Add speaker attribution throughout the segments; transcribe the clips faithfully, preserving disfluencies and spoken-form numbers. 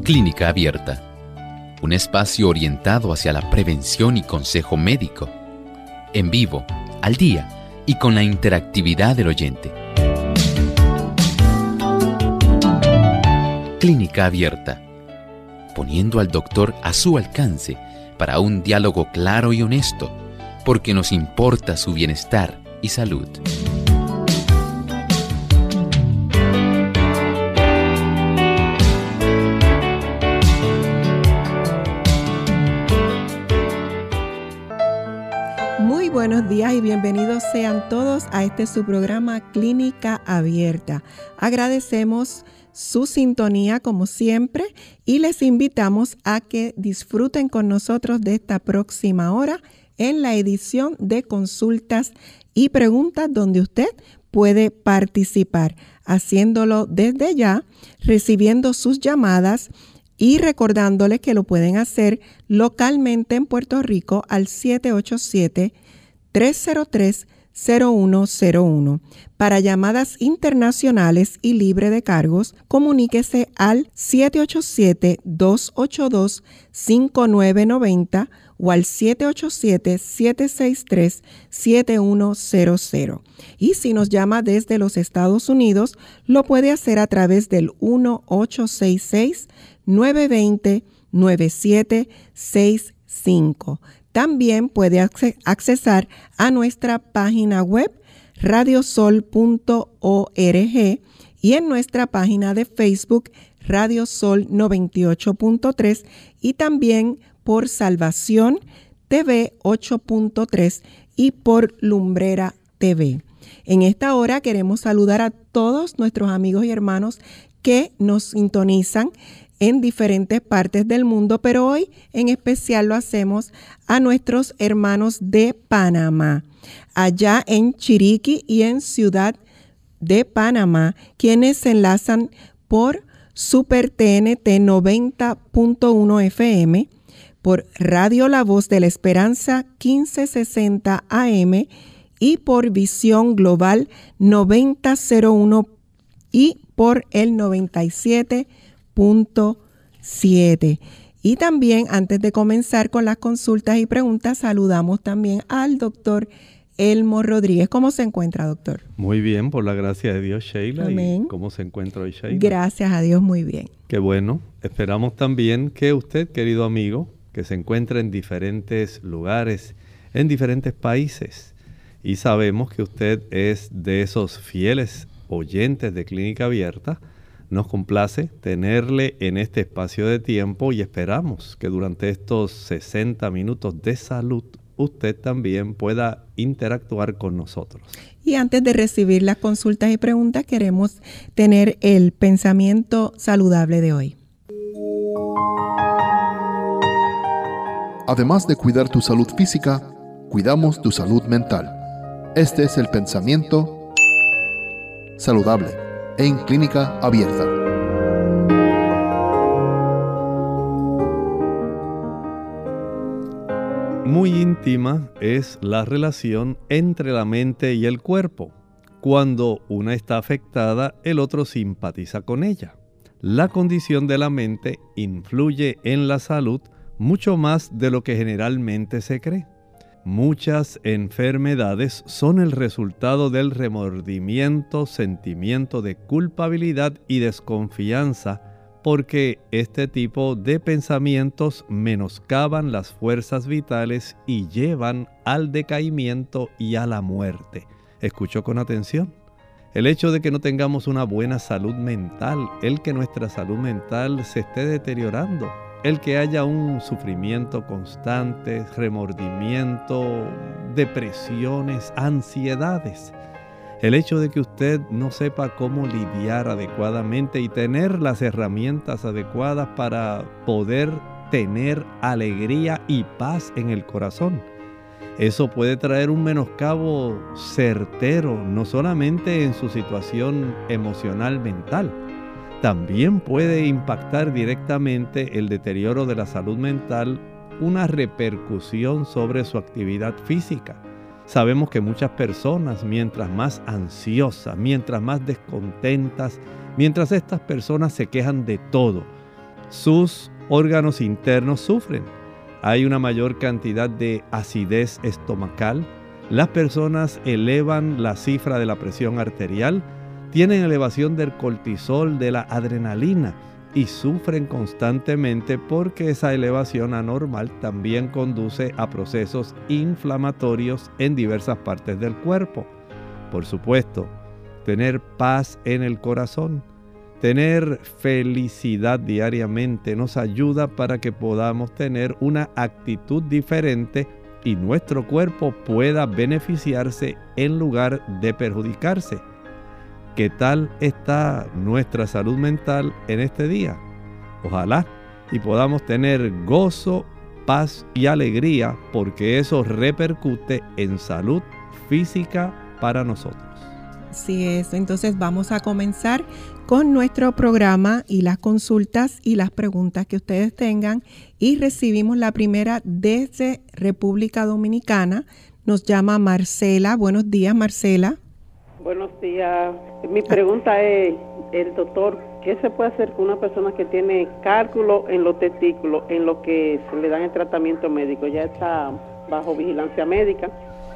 Speaker 1: Clínica Abierta, un espacio orientado hacia la prevención y consejo médico, en vivo, al día y con la interactividad del oyente. Clínica Abierta, poniendo al doctor a su alcance para un diálogo claro y honesto, porque nos importa su bienestar y salud.
Speaker 2: Muy buenos días y bienvenidos sean todos a este su programa Clínica Abierta. Agradecemos su sintonía como siempre y les invitamos a que disfruten con nosotros de esta próxima hora en la edición de consultas y preguntas donde usted puede participar, haciéndolo desde ya, recibiendo sus llamadas y recordándoles que lo pueden hacer localmente en Puerto Rico al siete ocho siete, tres cero tres, cero uno cero uno. Para llamadas internacionales y libre de cargos, comuníquese al siete ocho siete, dos ocho dos, cinco nueve nueve cero o al siete ocho siete, siete seis tres, siete uno cero cero. Y si nos llama desde los Estados Unidos, lo puede hacer a través del uno ocho seis seis, nueve dos cero, nueve siete seis cinco. También puede accesar a nuestra página web radiosol punto org y en nuestra página de Facebook Radiosol noventa y ocho punto tres y también por Salvación T V ocho punto tres y por Lumbrera T V. En esta hora queremos saludar a todos nuestros amigos y hermanos que nos sintonizan en diferentes partes del mundo, pero hoy en especial lo hacemos a nuestros hermanos de Panamá, allá en Chiriquí y en Ciudad de Panamá, quienes se enlazan por Super T N T noventa punto uno F M, por Radio La Voz de la Esperanza quince sesenta A M y por Visión Global noventa cero uno y por el noventa y siete punto siete. Y también, antes de comenzar con las consultas y preguntas, saludamos también al doctor Elmo Rodríguez. ¿Cómo se encuentra, doctor?
Speaker 3: Muy bien, por la gracia de Dios, Sheila.
Speaker 2: Amén.
Speaker 3: ¿Y cómo se encuentra hoy, Sheila?
Speaker 2: Gracias a Dios, muy bien.
Speaker 3: Qué bueno. Esperamos también que usted, querido amigo, que se encuentra en diferentes lugares, en diferentes países, y sabemos que usted es de esos fieles oyentes de Clínica Abierta, nos complace tenerle en este espacio de tiempo y esperamos que durante estos sesenta minutos de salud usted también pueda interactuar con nosotros.
Speaker 2: Y antes de recibir las consultas y preguntas, queremos tener el pensamiento saludable de hoy.
Speaker 4: Además de cuidar tu salud física, cuidamos tu salud mental. Este es el pensamiento saludable en Clínica Abierta.
Speaker 3: Muy íntima es la relación entre la mente y el cuerpo. Cuando una está afectada, el otro simpatiza con ella. La condición de la mente influye en la salud mucho más de lo que generalmente se cree. Muchas enfermedades son el resultado del remordimiento, sentimiento de culpabilidad y desconfianza, porque este tipo de pensamientos menoscaban las fuerzas vitales y llevan al decaimiento y a la muerte. Escuchó con atención. El hecho de que no tengamos una buena salud mental, el que nuestra salud mental se esté deteriorando, el que haya un sufrimiento constante, remordimiento, depresiones, ansiedades. El hecho de que usted no sepa cómo lidiar adecuadamente y tener las herramientas adecuadas para poder tener alegría y paz en el corazón. Eso puede traer un menoscabo certero, no solamente en su situación emocional mental, también puede impactar directamente el deterioro de la salud mental, una repercusión sobre su actividad física. Sabemos que muchas personas, mientras más ansiosas, mientras más descontentas, mientras estas personas se quejan de todo, sus órganos internos sufren. Hay una mayor cantidad de acidez estomacal. Las personas elevan la cifra de la presión arterial, tienen elevación del cortisol, de la adrenalina y sufren constantemente porque esa elevación anormal también conduce a procesos inflamatorios en diversas partes del cuerpo. Por supuesto, tener paz en el corazón, tener felicidad diariamente nos ayuda para que podamos tener una actitud diferente y nuestro cuerpo pueda beneficiarse en lugar de perjudicarse. ¿Qué tal está nuestra salud mental en este día? Ojalá y podamos tener gozo, paz y alegría, porque eso repercute en salud física para nosotros.
Speaker 2: Así es, entonces vamos a comenzar con nuestro programa y las consultas y las preguntas que ustedes tengan, y recibimos la primera desde República Dominicana. Nos llama Marcela. Buenos días, Marcela.
Speaker 5: Buenos días. Mi pregunta es, el doctor, ¿qué se puede hacer con una persona que tiene cálculo en los testículos, en lo que se le dan el tratamiento médico? Ya está bajo vigilancia médica.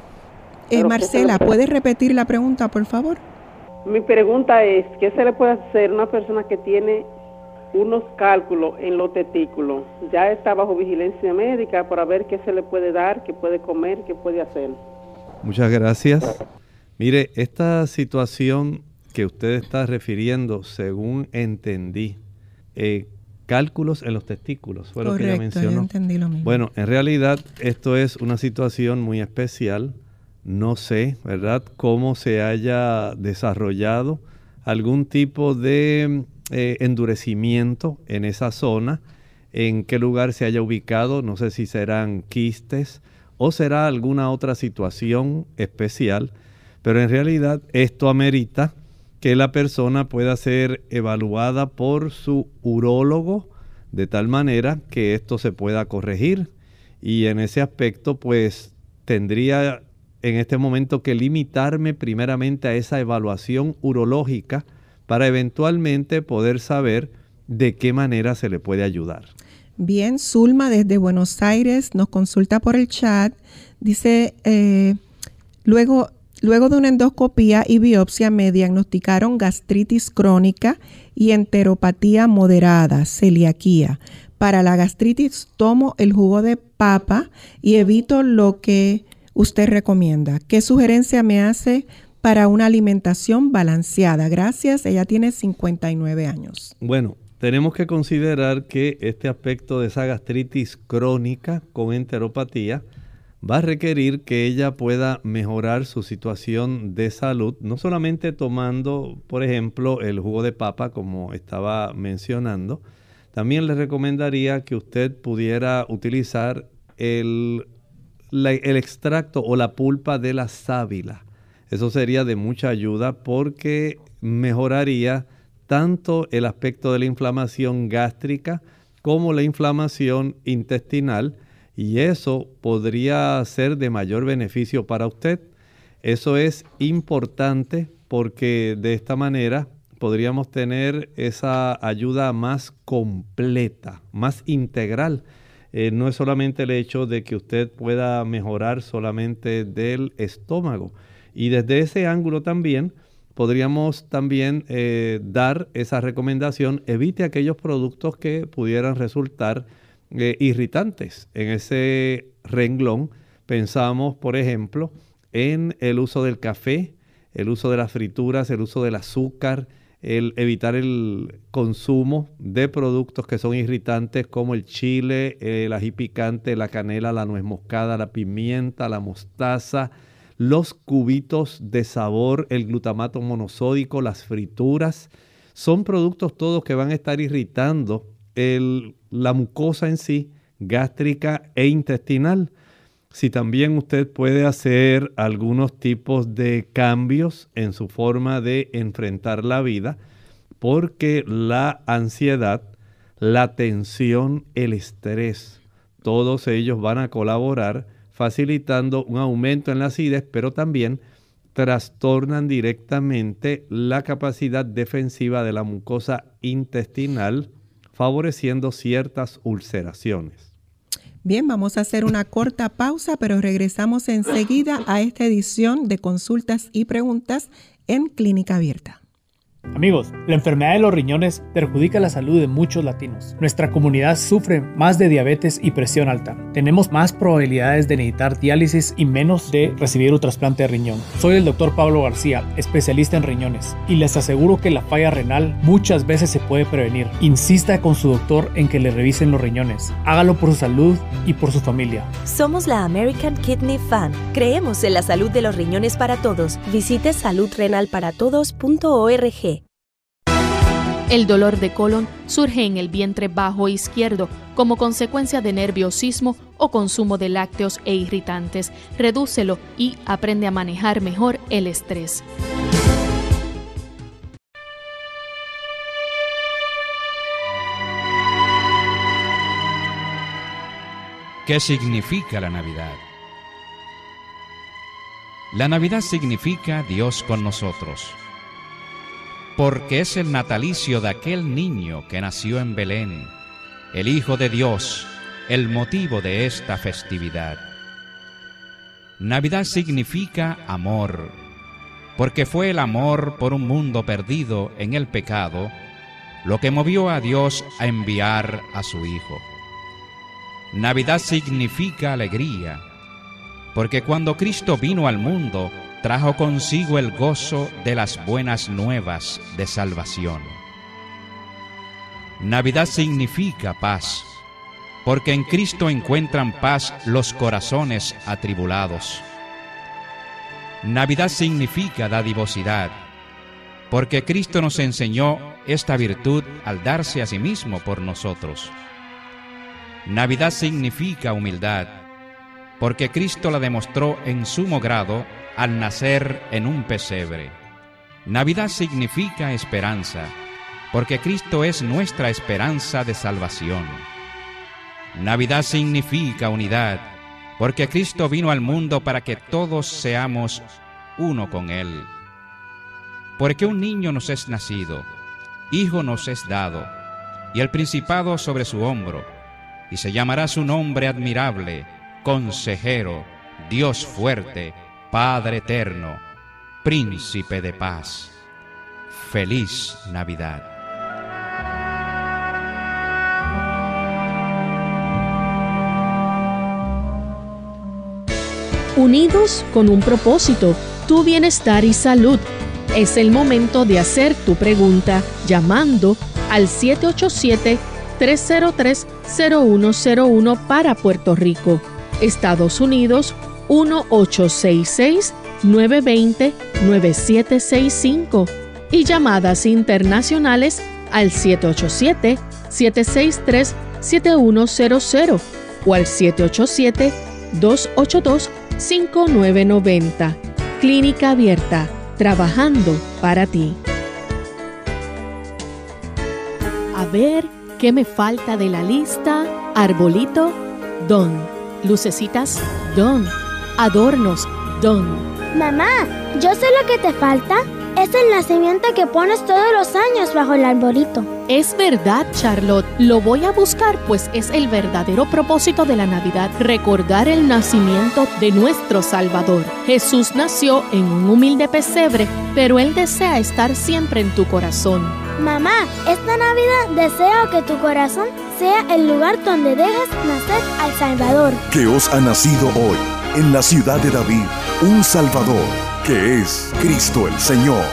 Speaker 2: Eh, Marcela, puede... ¿puedes repetir la pregunta, por favor?
Speaker 5: Mi pregunta es, ¿qué se le puede hacer a una persona que tiene unos cálculos en los testículos? Ya está bajo vigilancia médica para ver qué se le puede dar, qué puede comer, qué puede hacer.
Speaker 3: Muchas gracias. Mire, esta situación que usted está refiriendo, según entendí, eh, cálculos en los testículos, fue lo que ella mencionó.
Speaker 2: Correcto, yo entendí lo mismo.
Speaker 3: Bueno, en realidad esto es una situación muy especial. No sé, ¿verdad?, cómo se haya desarrollado algún tipo de eh, endurecimiento en esa zona, en qué lugar se haya ubicado, no sé si serán quistes o será alguna otra situación especial, pero en realidad esto amerita que la persona pueda ser evaluada por su urólogo de tal manera que esto se pueda corregir, y en ese aspecto pues tendría en este momento que limitarme primeramente a esa evaluación urológica para eventualmente poder saber de qué manera se le puede ayudar.
Speaker 2: Bien, Zulma desde Buenos Aires nos consulta por el chat. Dice, eh, luego, luego de una endoscopía y biopsia me diagnosticaron gastritis crónica y enteropatía moderada, celiaquía. Para la gastritis tomo el jugo de papa y evito lo que usted recomienda. ¿Qué sugerencia me hace para una alimentación balanceada? Gracias, ella tiene cincuenta y nueve años.
Speaker 3: Bueno, tenemos que considerar que este aspecto de esa gastritis crónica con enteropatía va a requerir que ella pueda mejorar su situación de salud, no solamente tomando, por ejemplo, el jugo de papa, como estaba mencionando. También le recomendaría que usted pudiera utilizar el La, el extracto o la pulpa de la sábila. Eso sería de mucha ayuda porque mejoraría tanto el aspecto de la inflamación gástrica como la inflamación intestinal, y eso podría ser de mayor beneficio para usted. Eso es importante porque de esta manera podríamos tener esa ayuda más completa, más integral. Eh, no es solamente el hecho de que usted pueda mejorar solamente del estómago. Y desde ese ángulo también podríamos también eh, dar esa recomendación: evite aquellos productos que pudieran resultar eh, irritantes. En ese renglón pensamos, por ejemplo, en el uso del café, el uso de las frituras, el uso del azúcar, el evitar el consumo de productos que son irritantes como el chile, el ají picante, la canela, la nuez moscada, la pimienta, la mostaza, los cubitos de sabor, el glutamato monosódico, las frituras. Son productos todos que van a estar irritando el, la mucosa en sí, gástrica e intestinal. Si también usted puede hacer algunos tipos de cambios en su forma de enfrentar la vida, porque la ansiedad, la tensión, el estrés, todos ellos van a colaborar facilitando un aumento en la acidez, pero también trastornan directamente la capacidad defensiva de la mucosa intestinal, favoreciendo ciertas ulceraciones.
Speaker 2: Bien, vamos a hacer una corta pausa, pero regresamos enseguida a esta edición de Consultas y Preguntas en Clínica Abierta.
Speaker 6: Amigos, la enfermedad de los riñones perjudica la salud de muchos latinos. Nuestra comunidad sufre más de diabetes y presión alta. Tenemos más probabilidades de necesitar diálisis y menos de recibir un trasplante de riñón. Soy el doctor Pablo García, especialista en riñones, y les aseguro que la falla renal muchas veces se puede prevenir. Insista con su doctor en que le revisen los riñones. Hágalo por su salud y por su familia.
Speaker 7: Somos la American Kidney Fund. Creemos en la salud de los riñones para todos. Visite salud renal para todos punto org.
Speaker 8: El dolor de colon surge en el vientre bajo izquierdo como consecuencia de nerviosismo o consumo de lácteos e irritantes. Redúcelo y aprende a manejar mejor el estrés.
Speaker 9: ¿Qué significa la Navidad? La Navidad significa Dios con nosotros, porque es el natalicio de aquel niño que nació en Belén, el Hijo de Dios, el motivo de esta festividad. Navidad significa amor, porque fue el amor por un mundo perdido en el pecado lo que movió a Dios a enviar a su Hijo. Navidad significa alegría, porque cuando Cristo vino al mundo, trajo consigo el gozo de las buenas nuevas de salvación. Navidad significa paz, porque en Cristo encuentran paz los corazones atribulados. Navidad significa dadivosidad, porque Cristo nos enseñó esta virtud al darse a sí mismo por nosotros. Navidad significa humildad, porque Cristo la demostró en sumo grado al nacer en un pesebre. Navidad significa esperanza, porque Cristo es nuestra esperanza de salvación. Navidad significa unidad, porque Cristo vino al mundo para que todos seamos uno con Él. Porque un niño nos es nacido, hijo nos es dado, y el principado sobre su hombro, y se llamará su nombre admirable, Consejero, Dios fuerte, Padre eterno, Príncipe de paz. Feliz Navidad.
Speaker 8: Unidos con un propósito, tu bienestar y salud. Es el momento de hacer tu pregunta llamando al siete ocho siete, tres cero tres, cero uno cero uno para Puerto Rico. Estados Unidos, uno ocho seis seis, nueve dos cero, nueve siete seis cinco. Y llamadas internacionales al siete ocho siete, siete seis tres, siete uno cero cero o al siete ocho siete, dos ocho dos, cinco nueve nueve cero. Clínica Abierta, trabajando para ti. A ver, ¿qué me falta de la lista? Arbolito, don. Lucecitas, don. Adornos, don.
Speaker 10: Mamá, yo sé lo que te falta. Es el nacimiento que pones todos los años bajo el arbolito.
Speaker 8: Es verdad, Charlotte. Lo voy a buscar, pues es el verdadero propósito de la Navidad. Recordar el nacimiento de nuestro Salvador. Jesús nació en un humilde pesebre, pero Él desea estar siempre en tu corazón.
Speaker 10: Mamá, esta Navidad deseo que tu corazón sea el lugar donde dejes nacer al Salvador.
Speaker 11: Que os ha nacido hoy, en la ciudad de David, un Salvador, que es Cristo el Señor.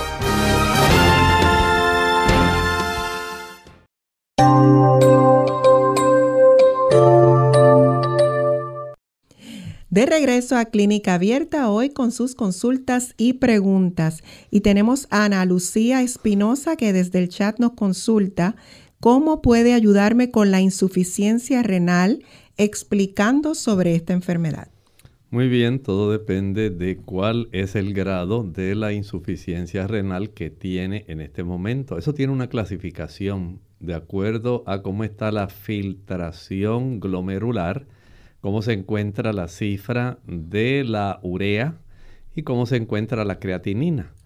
Speaker 2: De regreso a Clínica Abierta hoy con sus consultas y preguntas. Y tenemos a Ana Lucía Espinosa que desde el chat nos consulta cómo puede ayudarme con la insuficiencia renal, explicando sobre esta enfermedad.
Speaker 3: Muy bien, todo depende de cuál es el grado de la insuficiencia renal que tiene en este momento. Eso tiene una clasificación de acuerdo a cómo está la filtración glomerular, cómo se encuentra la cifra de la urea y cómo se encuentra la creatinina.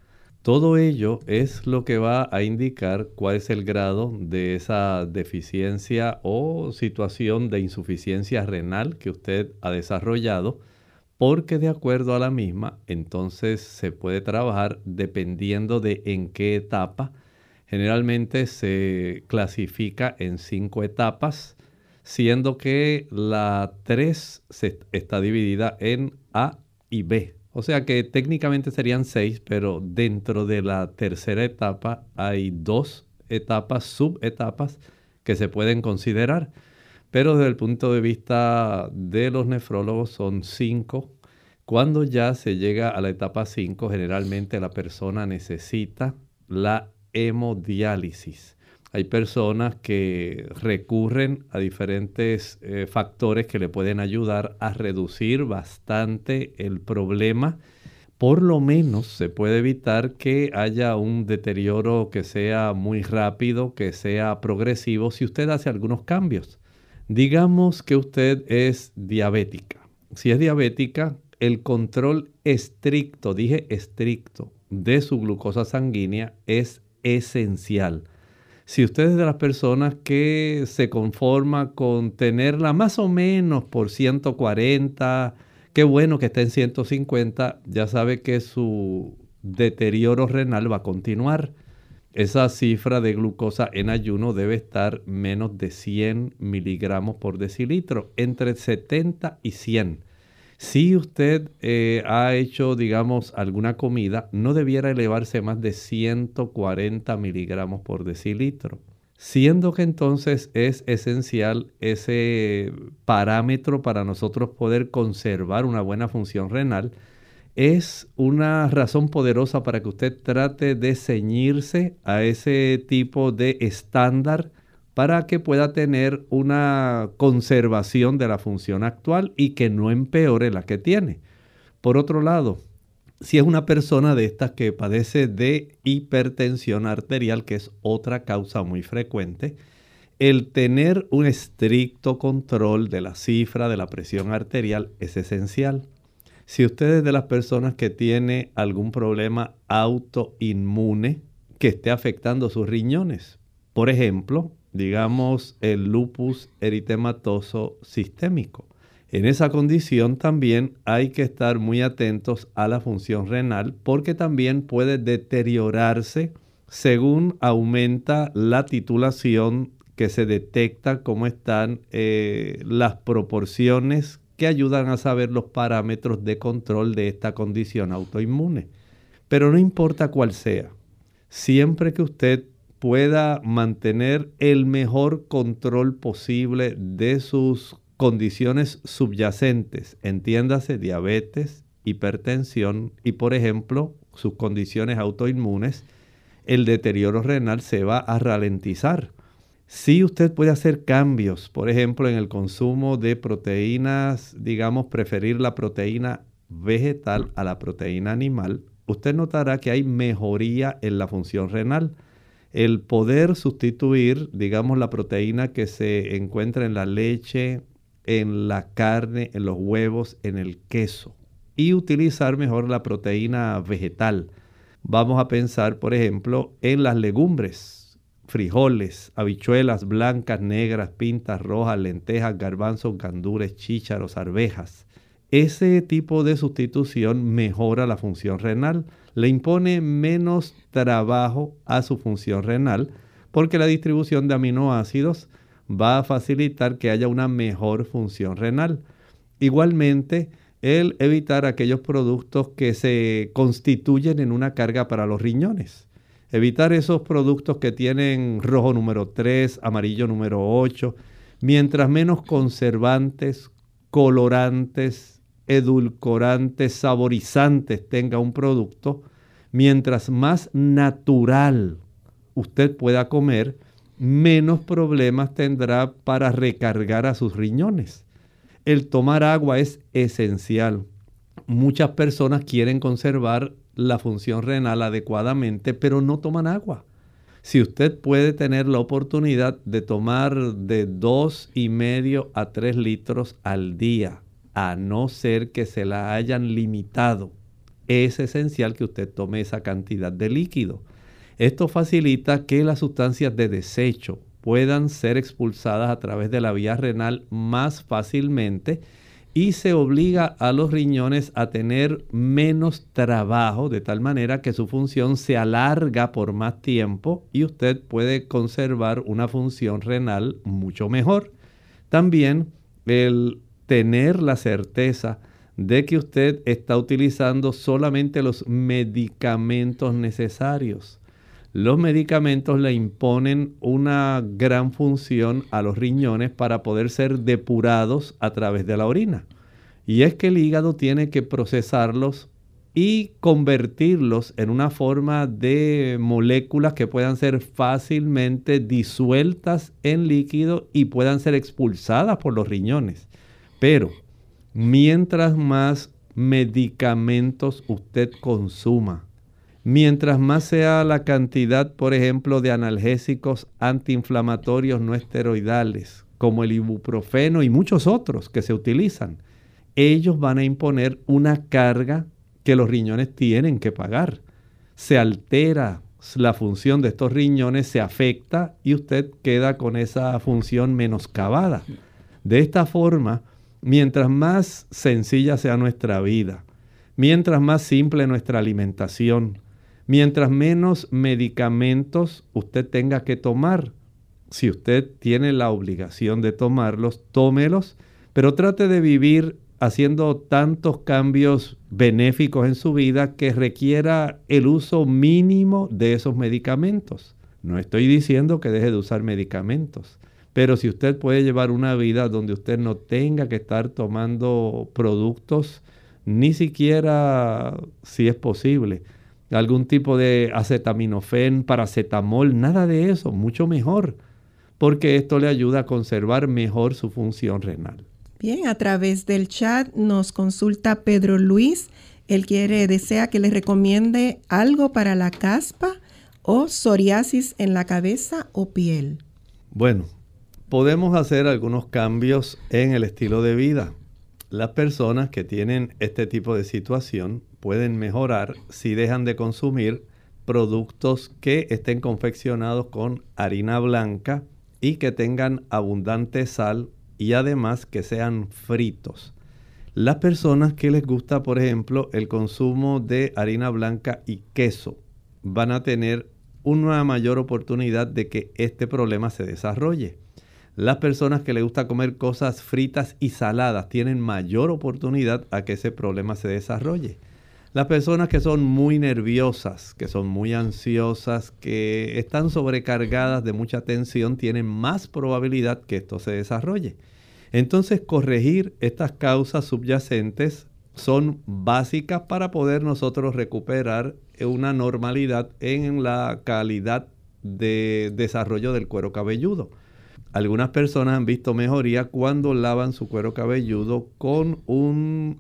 Speaker 3: Todo ello es lo que va a indicar cuál es el grado de esa deficiencia o situación de insuficiencia renal que usted ha desarrollado, porque de acuerdo a la misma, entonces se puede trabajar dependiendo de en qué etapa. Generalmente se clasifica en cinco etapas, siendo que la tres se está dividida en A y B. O sea que técnicamente serían seis, pero dentro de la tercera etapa hay dos etapas, subetapas, que se pueden considerar. Pero desde el punto de vista de los nefrólogos son cinco. Cuando ya se llega a la etapa cinco, generalmente la persona necesita la hemodiálisis. Hay personas que recurren a diferentes eh, factores que le pueden ayudar a reducir bastante el problema. Por lo menos se puede evitar que haya un deterioro que sea muy rápido, que sea progresivo, si usted hace algunos cambios. Digamos que usted es diabética. Si es diabética, el control estricto, dije estricto, de su glucosa sanguínea es esencial. Si usted es de las personas que se conforma con tenerla más o menos por ciento cuarenta, qué bueno que esté en ciento cincuenta, ya sabe que su deterioro renal va a continuar. Esa cifra de glucosa en ayuno debe estar menos de cien miligramos por decilitro, entre setenta y cien. Si usted eh, ha hecho, digamos, alguna comida, no debiera elevarse más de ciento cuarenta miligramos por decilitro. Siendo que entonces es esencial ese parámetro para nosotros poder conservar una buena función renal, es una razón poderosa para que usted trate de ceñirse a ese tipo de estándar para que pueda tener una conservación de la función actual y que no empeore la que tiene. Por otro lado, si es una persona de estas que padece de hipertensión arterial, que es otra causa muy frecuente, el tener un estricto control de la cifra de la presión arterial es esencial. Si usted es de las personas que tiene algún problema autoinmune que esté afectando sus riñones, por ejemplo, digamos el lupus eritematoso sistémico. En esa condición también hay que estar muy atentos a la función renal porque también puede deteriorarse según aumenta la titulación, que se detecta cómo están eh, las proporciones que ayudan a saber los parámetros de control de esta condición autoinmune. Pero no importa cuál sea, siempre que usted pueda mantener el mejor control posible de sus condiciones subyacentes, entiéndase diabetes, hipertensión y, por ejemplo, sus condiciones autoinmunes, el deterioro renal se va a ralentizar. Si usted puede hacer cambios, por ejemplo, en el consumo de proteínas, digamos, preferir la proteína vegetal a la proteína animal, usted notará que hay mejoría en la función renal. El poder sustituir, digamos, la proteína que se encuentra en la leche, en la carne, en los huevos, en el queso, y utilizar mejor la proteína vegetal. Vamos a pensar, por ejemplo, en las legumbres, frijoles, habichuelas blancas, negras, pintas, rojas, lentejas, garbanzos, gandules, chícharos, arvejas. Ese tipo de sustitución mejora la función renal, le impone menos trabajo a su función renal porque la distribución de aminoácidos va a facilitar que haya una mejor función renal. Igualmente, el evitar aquellos productos que se constituyen en una carga para los riñones. Evitar esos productos que tienen rojo número tres, amarillo número ocho. Mientras menos conservantes, colorantes, edulcorantes, saborizantes tenga un producto, mientras más natural usted pueda comer, menos problemas tendrá para recargar a sus riñones. El tomar agua es esencial. Muchas personas quieren conservar la función renal adecuadamente, pero no toman agua. Si usted puede tener la oportunidad de tomar de dos y medio a tres litros al día, a no ser que se la hayan limitado es esencial que usted tome esa cantidad de líquido. Esto facilita que las sustancias de desecho puedan ser expulsadas a través de la vía renal más fácilmente y se obliga a los riñones a tener menos trabajo, de tal manera que su función se alarga por más tiempo y usted puede conservar una función renal mucho mejor. También el tener la certeza de que usted está utilizando solamente los medicamentos necesarios. Los medicamentos le imponen una gran función a los riñones para poder ser depurados a través de la orina. Y es que el hígado tiene que procesarlos y convertirlos en una forma de moléculas que puedan ser fácilmente disueltas en líquido y puedan ser expulsadas por los riñones. Pero mientras más medicamentos usted consuma, mientras más sea la cantidad, por ejemplo, de analgésicos antiinflamatorios no esteroidales, como el ibuprofeno y muchos otros que se utilizan, ellos van a imponer una carga que los riñones tienen que pagar. Se altera la función de estos riñones, se afecta y usted queda con esa función menoscabada. De esta forma, mientras más sencilla sea nuestra vida, mientras más simple nuestra alimentación, mientras menos medicamentos usted tenga que tomar, si usted tiene la obligación de tomarlos, tómelos, pero trate de vivir haciendo tantos cambios benéficos en su vida que requiera el uso mínimo de esos medicamentos. No estoy diciendo que deje de usar medicamentos, pero si usted puede llevar una vida donde usted no tenga que estar tomando productos, ni siquiera, si es posible, algún tipo de acetaminofén, paracetamol, nada de eso, mucho mejor, porque esto le ayuda a conservar mejor su función renal.
Speaker 2: Bien, a través del chat nos consulta Pedro Luis. Él quiere, desea que le recomiende algo para la caspa o psoriasis en la cabeza o piel.
Speaker 3: Bueno, podemos hacer algunos cambios en el estilo de vida. Las personas que tienen este tipo de situación pueden mejorar si dejan de consumir productos que estén confeccionados con harina blanca y que tengan abundante sal y además que sean fritos. Las personas que les gusta, por ejemplo, el consumo de harina blanca y queso van a tener una mayor oportunidad de que este problema se desarrolle. Las personas que les gusta comer cosas fritas y saladas tienen mayor oportunidad a que ese problema se desarrolle. Las personas que son muy nerviosas, que son muy ansiosas, que están sobrecargadas de mucha tensión, tienen más probabilidad que esto se desarrolle. Entonces, corregir estas causas subyacentes son básicas para poder nosotros recuperar una normalidad en la calidad de desarrollo del cuero cabelludo. Algunas personas han visto mejoría cuando lavan su cuero cabelludo con un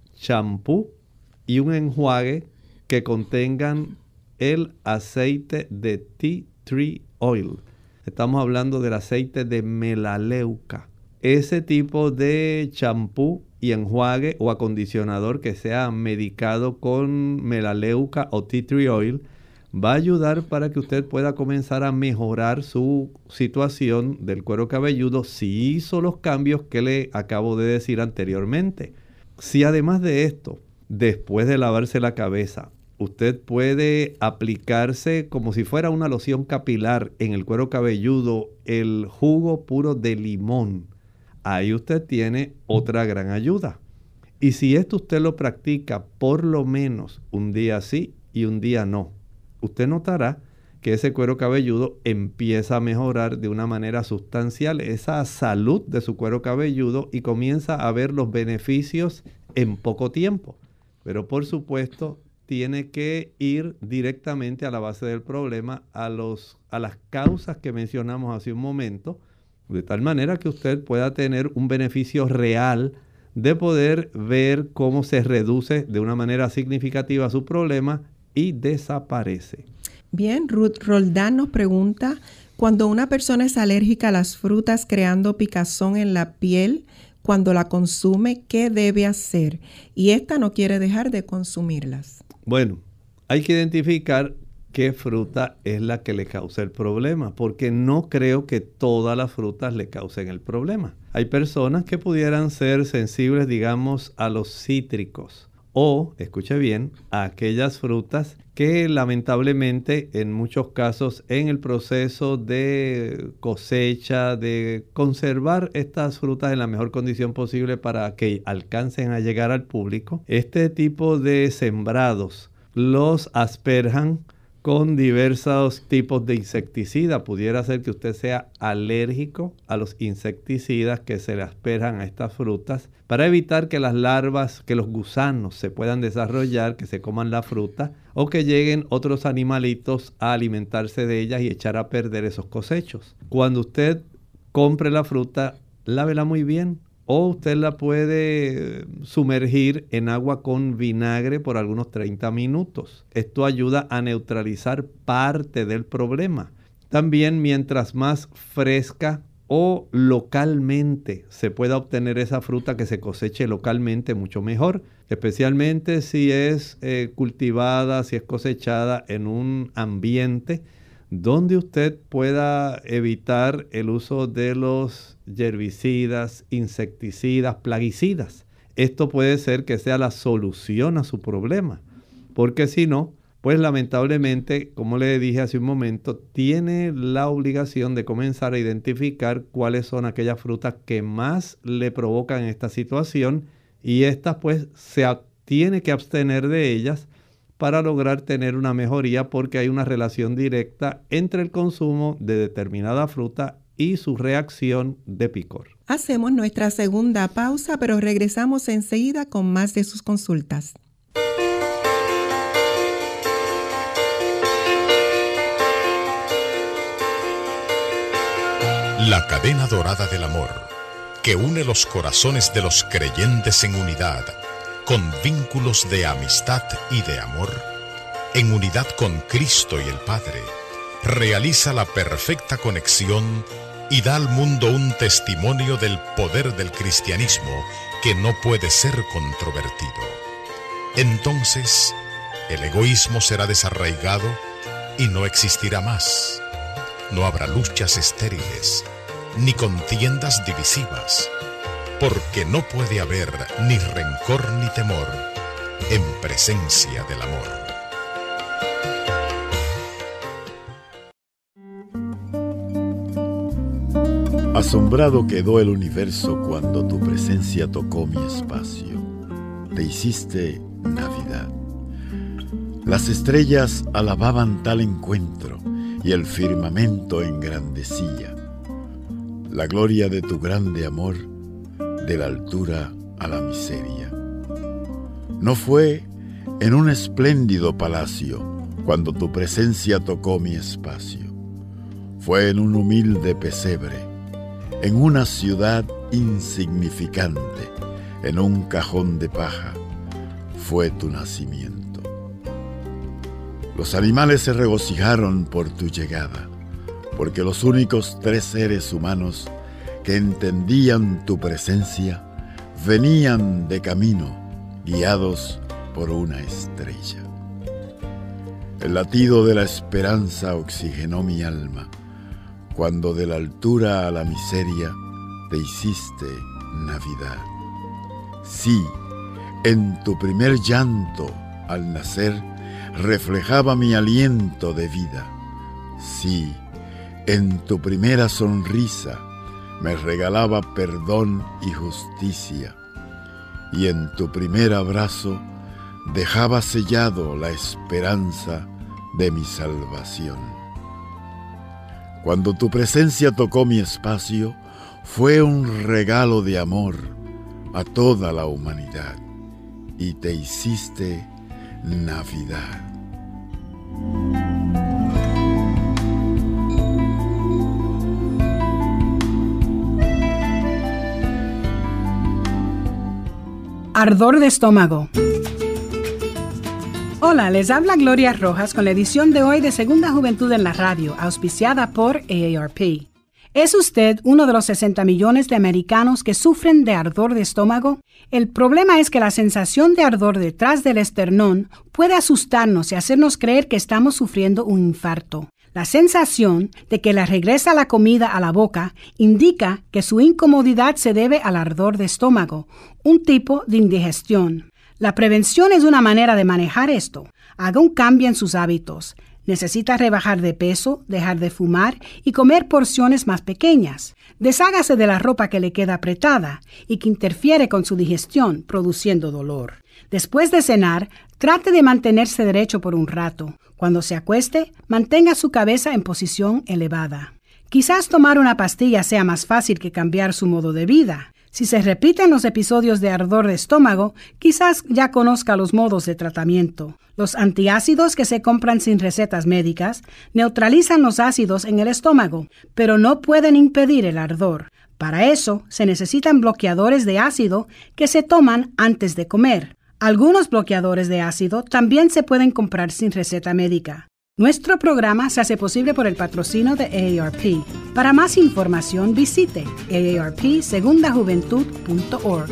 Speaker 3: champú y un enjuague que contengan el aceite de tea tree oil. Estamos hablando del aceite de melaleuca. Ese tipo de champú y enjuague o acondicionador que sea medicado con melaleuca o tea tree oil va a ayudar para que usted pueda comenzar a mejorar su situación del cuero cabelludo si hizo los cambios que le acabo de decir anteriormente. Si además de esto, después de lavarse la cabeza, usted puede aplicarse como si fuera una loción capilar en el cuero cabelludo el jugo puro de limón. Ahí usted tiene otra gran ayuda. Y si esto usted lo practica por lo menos un día sí y un día no, usted notará que ese cuero cabelludo empieza a mejorar de una manera sustancial esa salud de su cuero cabelludo y comienza a ver los beneficios en poco tiempo. Pero por supuesto, tiene que ir directamente a la base del problema, a, los, a las causas que mencionamos hace un momento, de tal manera que usted pueda tener un beneficio real de poder ver cómo se reduce de una manera significativa su problema y desaparece.
Speaker 2: Bien, Ruth Roldán nos pregunta, cuando una persona es alérgica a las frutas creando picazón en la piel, cuando la consume, ¿qué debe hacer? Y esta no quiere dejar de consumirlas.
Speaker 3: Bueno, hay que identificar qué fruta es la que le causa el problema, porque no creo que todas las frutas le causen el problema. Hay personas que pudieran ser sensibles, digamos, a los cítricos o, escuche bien, a aquellas frutas que lamentablemente en muchos casos en el proceso de cosecha, de conservar estas frutas en la mejor condición posible para que alcancen a llegar al público, este tipo de sembrados los asperjan con diversos tipos de insecticidas. Pudiera ser que usted sea alérgico a los insecticidas que se le asperjan a estas frutas para evitar que las larvas, que los gusanos se puedan desarrollar, que se coman la fruta o que lleguen otros animalitos a alimentarse de ellas y echar a perder esos cosechos. Cuando usted compre la fruta, lávela muy bien. O usted la puede sumergir en agua con vinagre por algunos treinta minutos. Esto ayuda a neutralizar parte del problema. También mientras más fresca o localmente se pueda obtener esa fruta que se coseche localmente, mucho mejor. Especialmente si es eh, cultivada, si es cosechada en un ambiente donde usted pueda evitar el uso de los herbicidas, insecticidas, plaguicidas. Esto puede ser que sea la solución a su problema, porque si no, pues lamentablemente, como le dije hace un momento, tiene la obligación de comenzar a identificar cuáles son aquellas frutas que más le provocan esta situación y estas pues se tiene que abstener de ellas para lograr tener una mejoría, porque hay una relación directa entre el consumo de determinada fruta y su reacción de picor.
Speaker 2: Hacemos nuestra segunda pausa, pero regresamos enseguida con más de sus consultas.
Speaker 12: La cadena dorada del amor, que une los corazones de los creyentes en unidad, con vínculos de amistad y de amor, en unidad con Cristo y el Padre, realiza la perfecta conexión y da al mundo un testimonio del poder del cristianismo que no puede ser controvertido. Entonces, el egoísmo será desarraigado y no existirá más. No habrá luchas estériles, ni contiendas divisivas, porque no puede haber ni rencor ni temor en presencia del amor.
Speaker 13: Asombrado quedó el universo cuando tu presencia tocó mi espacio. Te hiciste Navidad. Las estrellas alababan tal encuentro y el firmamento engrandecía la gloria de tu grande amor, de la altura a la miseria. No fue en un espléndido palacio cuando tu presencia tocó mi espacio. Fue en un humilde pesebre, en una ciudad insignificante, en un cajón de paja, fue tu nacimiento. Los animales se regocijaron por tu llegada, porque los únicos tres seres humanos que entendían tu presencia venían de camino, guiados por una estrella. El latido de la esperanza oxigenó mi alma, cuando de la altura a la miseria te hiciste Navidad. Sí, en tu primer llanto al nacer reflejaba mi aliento de vida. Sí, en tu primera sonrisa me regalaba perdón y justicia, y en tu primer abrazo dejaba sellado la esperanza de mi salvación. Cuando tu presencia tocó mi espacio, fue un regalo de amor a toda la humanidad, y te hiciste Navidad.
Speaker 14: Ardor de estómago. Hola, les habla Gloria Rojas con la edición de hoy de Segunda Juventud en la Radio, auspiciada por A A R P. ¿Es usted uno de los sesenta millones de americanos que sufren de ardor de estómago? El problema es que la sensación de ardor detrás del esternón puede asustarnos y hacernos creer que estamos sufriendo un infarto. La sensación de que le regresa la comida a la boca indica que su incomodidad se debe al ardor de estómago, un tipo de indigestión. La prevención es una manera de manejar esto. Haga un cambio en sus hábitos. Necesita rebajar de peso, dejar de fumar y comer porciones más pequeñas. Deshágase de la ropa que le queda apretada y que interfiere con su digestión, produciendo dolor. Después de cenar, trate de mantenerse derecho por un rato. Cuando se acueste, mantenga su cabeza en posición elevada. Quizás tomar una pastilla sea más fácil que cambiar su modo de vida. Si se repiten los episodios de ardor de estómago, quizás ya conozca los modos de tratamiento. Los antiácidos que se compran sin recetas médicas neutralizan los ácidos en el estómago, pero no pueden impedir el ardor. Para eso, se necesitan bloqueadores de ácido que se toman antes de comer. Algunos bloqueadores de ácido también se pueden comprar sin receta médica. Nuestro programa se hace posible por el patrocinio de A A R P. Para más información visite a a r p segunda juventud punto org.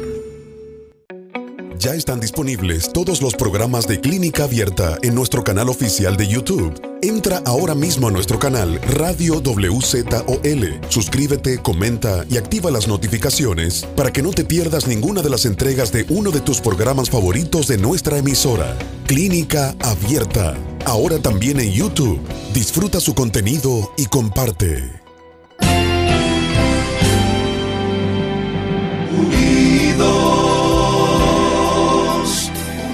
Speaker 11: Ya están disponibles todos los programas de Clínica Abierta en nuestro canal oficial de YouTube. Entra ahora mismo a nuestro canal Radio W Z O L. Suscríbete, comenta y activa las notificaciones para que no te pierdas ninguna de las entregas de uno de tus programas favoritos de nuestra emisora. Clínica Abierta. Ahora también en YouTube. Disfruta su contenido y comparte.
Speaker 15: Unidos,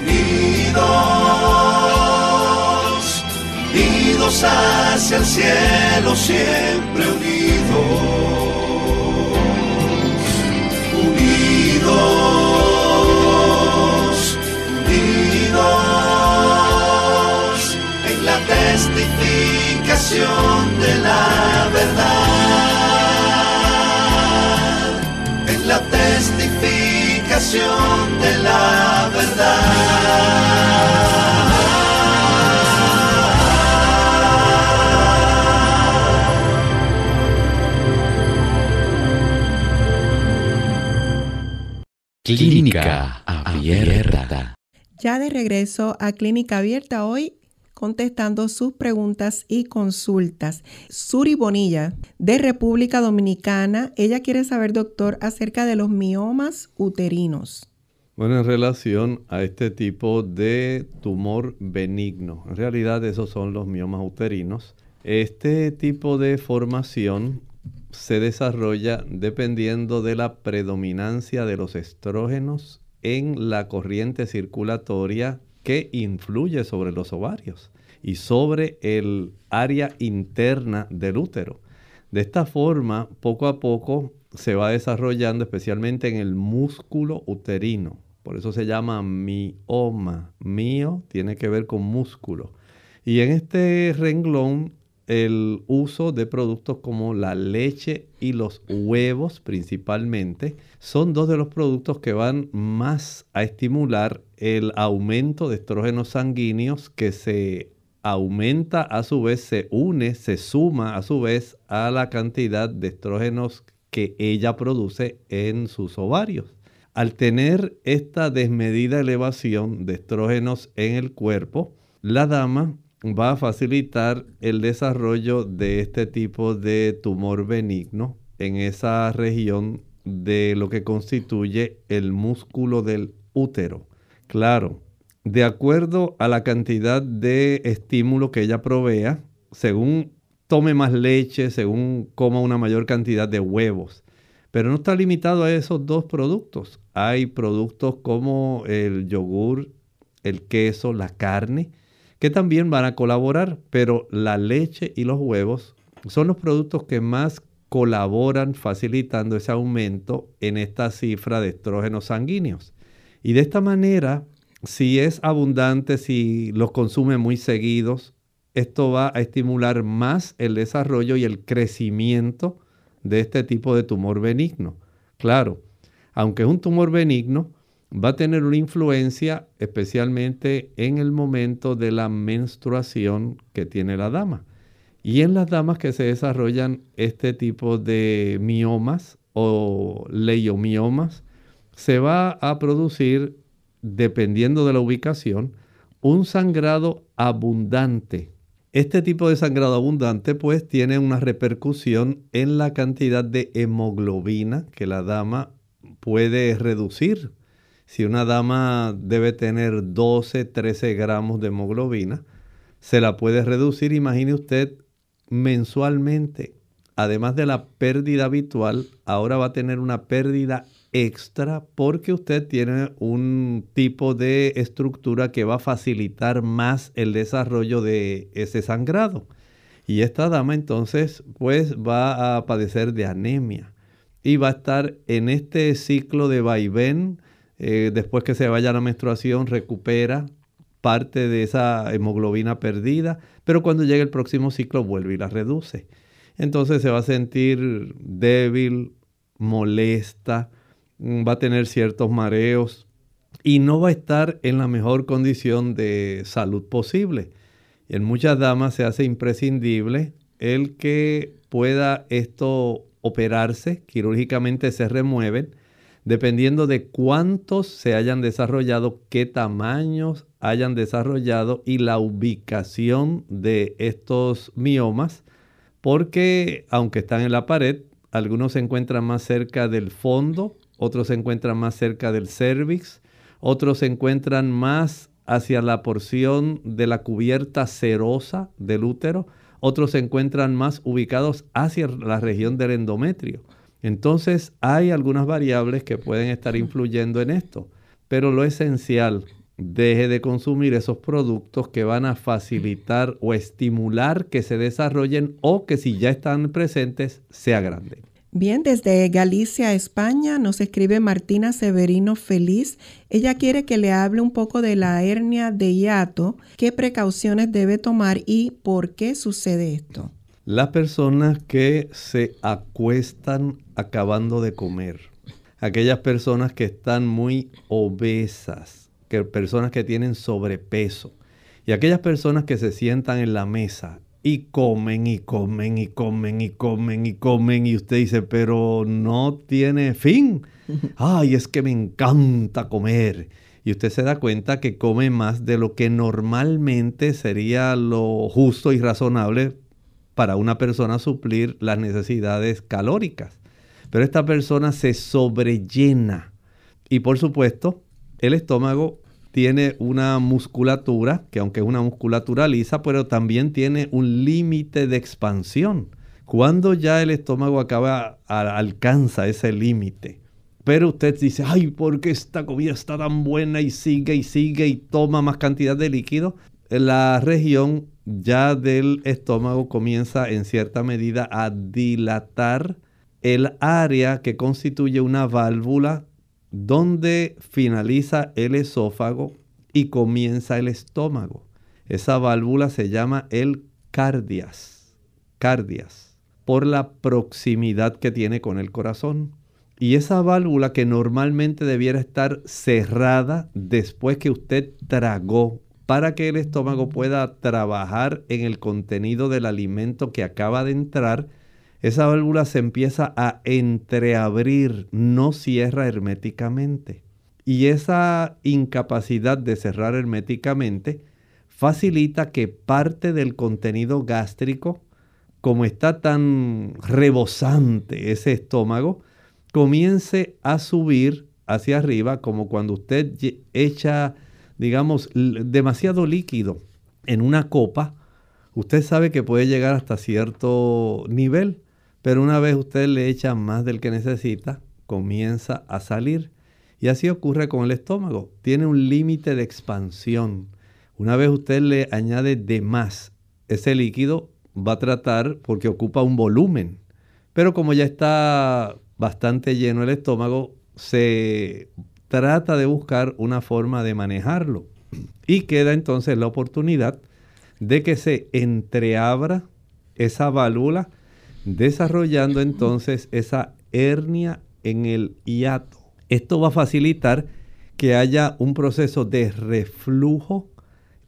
Speaker 15: unidos, unidos hacia el cielo, siempre unidos, unidos, unidos, en la testificación de la verdad, en la testificación de la verdad.
Speaker 1: Clínica Abierta.
Speaker 2: Ya de regreso a Clínica Abierta hoy, contestando sus preguntas y consultas. Suri Bonilla, de República Dominicana. Ella quiere saber, doctor, acerca de los miomas uterinos.
Speaker 3: Bueno, en relación a este tipo de tumor benigno, en realidad esos son los miomas uterinos. Este tipo de formación se desarrolla dependiendo de la predominancia de los estrógenos en la corriente circulatoria que influye sobre los ovarios y sobre el área interna del útero. De esta forma, poco a poco se va desarrollando, especialmente en el músculo uterino. Por eso se llama mioma. Mio tiene que ver con músculo. Y en este renglón, el uso de productos como la leche y los huevos principalmente son dos de los productos que van más a estimular el aumento de estrógenos sanguíneos, que se aumenta a su vez, se une, se suma a su vez a la cantidad de estrógenos que ella produce en sus ovarios. Al tener esta desmedida elevación de estrógenos en el cuerpo, la dama va a facilitar el desarrollo de este tipo de tumor benigno en esa región de lo que constituye el músculo del útero. Claro, de acuerdo a la cantidad de estímulo que ella provea, según tome más leche, según coma una mayor cantidad de huevos. Pero no está limitado a esos dos productos. Hay productos como el yogur, el queso, la carne, que también van a colaborar, pero la leche y los huevos son los productos que más colaboran facilitando ese aumento en esta cifra de estrógenos sanguíneos. Y de esta manera, si es abundante, si los consume muy seguidos, esto va a estimular más el desarrollo y el crecimiento de este tipo de tumor benigno. Claro, aunque es un tumor benigno, va a tener una influencia especialmente en el momento de la menstruación que tiene la dama. Y en las damas que se desarrollan este tipo de miomas o leiomiomas, se va a producir, dependiendo de la ubicación, un sangrado abundante. Este tipo de sangrado abundante pues tiene una repercusión en la cantidad de hemoglobina que la dama puede reducir. Si una dama debe tener doce, trece gramos de hemoglobina, se la puede reducir, imagine usted, mensualmente. Además de la pérdida habitual, ahora va a tener una pérdida extra porque usted tiene un tipo de estructura que va a facilitar más el desarrollo de ese sangrado. Y esta dama entonces pues va a padecer de anemia y va a estar en este ciclo de vaivén. Eh, después que se vaya la menstruación recupera parte de esa hemoglobina perdida, pero cuando llegue el próximo ciclo vuelve y la reduce. Entonces se va a sentir débil, molesta, va a tener ciertos mareos y no va a estar en la mejor condición de salud posible. En muchas damas se hace imprescindible el que pueda esto operarse, quirúrgicamente se remueven, dependiendo de cuántos se hayan desarrollado, qué tamaños hayan desarrollado y la ubicación de estos miomas, porque aunque están en la pared, algunos se encuentran más cerca del fondo, otros se encuentran más cerca del cérvix, otros se encuentran más hacia la porción de la cubierta serosa del útero, otros se encuentran más ubicados hacia la región del endometrio. Entonces hay algunas variables que pueden estar influyendo en esto, pero lo esencial, deje de consumir esos productos que van a facilitar o estimular que se desarrollen o que si ya están presentes se agranden.
Speaker 2: Bien, desde Galicia, España, nos escribe Martina Severino Feliz. Ella quiere que le hable un poco de la hernia de hiato, qué precauciones debe tomar y por qué sucede esto.
Speaker 3: Las personas que se acuestan acabando de comer, aquellas personas que están muy obesas, que personas que tienen sobrepeso y aquellas personas que se sientan en la mesa y comen y comen y comen y comen y comen y usted dice, pero no tiene fin. Ay, es que me encanta comer. Y usted se da cuenta que come más de lo que normalmente sería lo justo y razonable para una persona suplir las necesidades calóricas. Pero esta persona se sobrellena. Y por supuesto, el estómago tiene una musculatura, que aunque es una musculatura lisa, pero también tiene un límite de expansión. Cuando ya el estómago acaba, a, alcanza ese límite, pero usted dice, ay, ¿por qué esta comida está tan buena? Y sigue y sigue y toma más cantidad de líquido. La región ya del estómago comienza en cierta medida a dilatar el área que constituye una válvula donde finaliza el esófago y comienza el estómago. Esa válvula se llama el cardias, cardias, por la proximidad que tiene con el corazón. Y esa válvula que normalmente debiera estar cerrada después que usted tragó, para que el estómago pueda trabajar en el contenido del alimento que acaba de entrar, esa válvula se empieza a entreabrir, no cierra herméticamente. Y esa incapacidad de cerrar herméticamente facilita que parte del contenido gástrico, como está tan rebosante ese estómago, comience a subir hacia arriba, como cuando usted echa, digamos, demasiado líquido en una copa. Usted sabe que puede llegar hasta cierto nivel, pero una vez usted le echa más del que necesita, comienza a salir. Y así ocurre con el estómago. Tiene un límite de expansión. Una vez usted le añade de más, ese líquido va a tratar, porque ocupa un volumen. Pero como ya está bastante lleno el estómago, se trata de buscar una forma de manejarlo. Y queda entonces la oportunidad de que se entreabra esa válvula, desarrollando entonces esa hernia en el hiato. Esto va a facilitar que haya un proceso de reflujo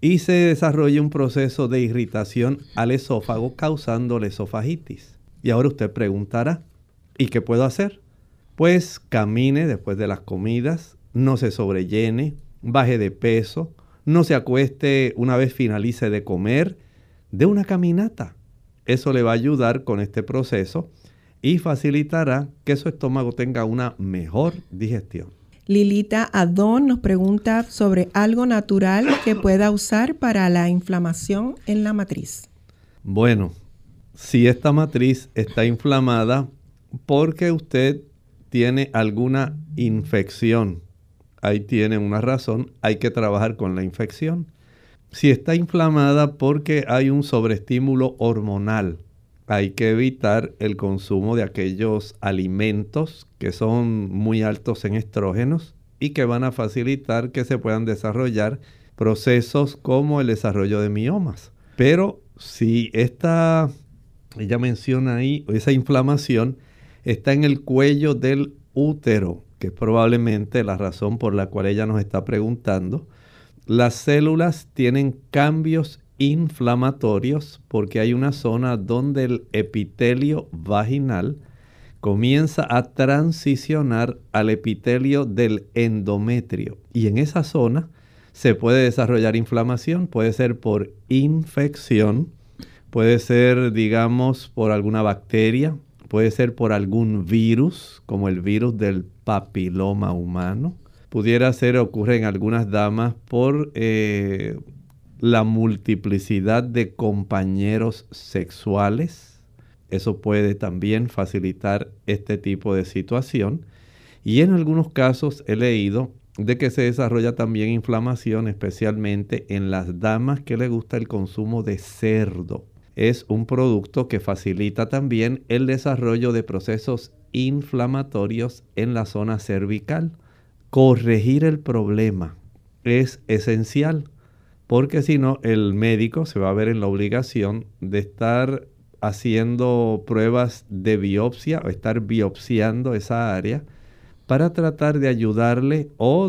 Speaker 3: y se desarrolla un proceso de irritación al esófago causando la esofagitis. Y ahora usted preguntará, ¿y qué puedo hacer? Pues camine después de las comidas, no se sobrellene, baje de peso, no se acueste una vez finalice de comer, dé una caminata. Eso le va a ayudar con este proceso y facilitará que su estómago tenga una mejor digestión.
Speaker 2: Lilita Adón nos pregunta sobre algo natural que pueda usar para la inflamación en la matriz.
Speaker 3: Bueno, si esta matriz está inflamada porque usted tiene alguna infección, ahí tiene una razón, hay que trabajar con la infección. Si está inflamada porque hay un sobreestímulo hormonal, hay que evitar el consumo de aquellos alimentos que son muy altos en estrógenos y que van a facilitar que se puedan desarrollar procesos como el desarrollo de miomas. Pero si esta, ella menciona ahí, esa inflamación está en el cuello del útero, que es probablemente la razón por la cual ella nos está preguntando, las células tienen cambios inflamatorios porque hay una zona donde el epitelio vaginal comienza a transicionar al epitelio del endometrio. Y en esa zona se puede desarrollar inflamación, puede ser por infección, puede ser, digamos, por alguna bacteria, puede ser por algún virus, como el virus del papiloma humano. Pudiera ser, ocurre en algunas damas, por eh, la multiplicidad de compañeros sexuales. Eso puede también facilitar este tipo de situación. Y en algunos casos he leído de que se desarrolla también inflamación, especialmente en las damas que les gusta el consumo de cerdo. Es un producto que facilita también el desarrollo de procesos inflamatorios en la zona cervical. Corregir el problema es esencial, porque si no, el médico se va a ver en la obligación de estar haciendo pruebas de biopsia o estar biopsiando esa área para tratar de ayudarle o